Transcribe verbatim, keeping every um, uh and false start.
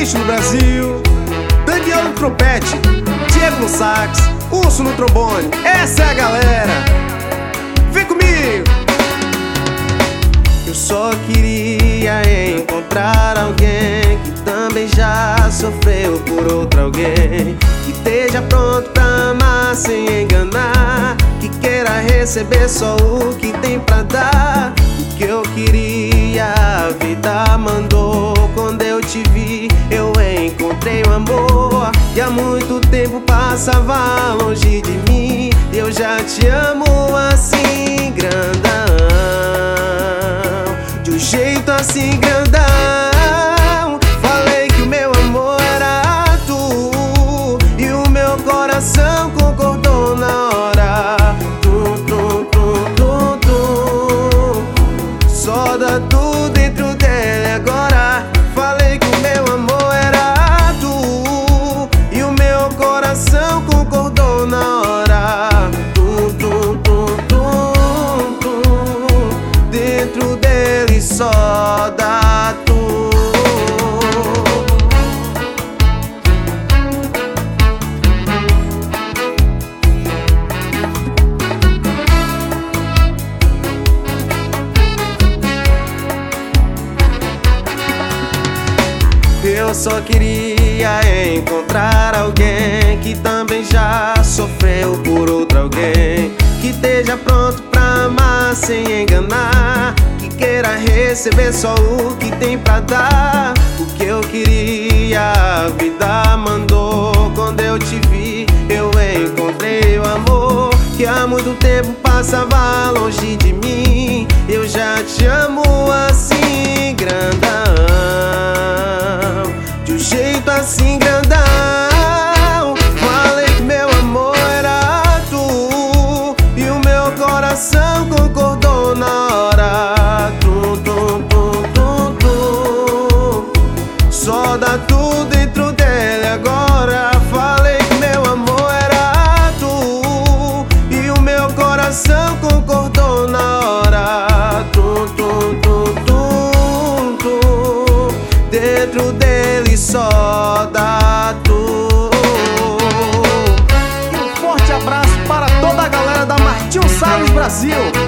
Cristo no Brasil, Daniel no trompete, Diego no sax, Urso no trombone. Essa é a galera, vem comigo! Eu só queria encontrar alguém que também já sofreu por outro alguém, que esteja pronto pra amar sem enganar, que queira receber só o que tem pra dar. O que eu queria a vida mandou. Quando eu te vi eu encontrei o amor, e há muito tempo passava longe de mim. Eu já te amo assim grandão, de um jeito assim grandão. Falei que o meu amor era tu, e o meu coração concordou na hora. Tum, tum, tum, tum, tum. Só dá tudo dentro dele agora. Falei que o meu amor era tu, e o meu coração concordou na hora. Tum, tum, tum, tum, tum. Dentro dele só dá tu. Eu só queria encontrar alguém que também já sofreu por outro alguém, que esteja pronto pra amar sem enganar, que queira receber só o que tem pra dar. O que eu queria a vida mandou. Quando eu te vi eu encontrei o amor, que há muito tempo passava longe de mim. Eu já te amo assim grandão, de um jeito assim grandão. Falei que meu amor era tu, e o meu coração concordou na hora. Tum, tum, tum, tum, tum. Só dá tudo dentro dele agora. Falei que meu amor era tu, e o meu coração concordou na hora. Tum, tum, tum, tum, tum. Dentro dele só dá tu. Um forte abraço para toda a galera da Martinho Salles Brasil.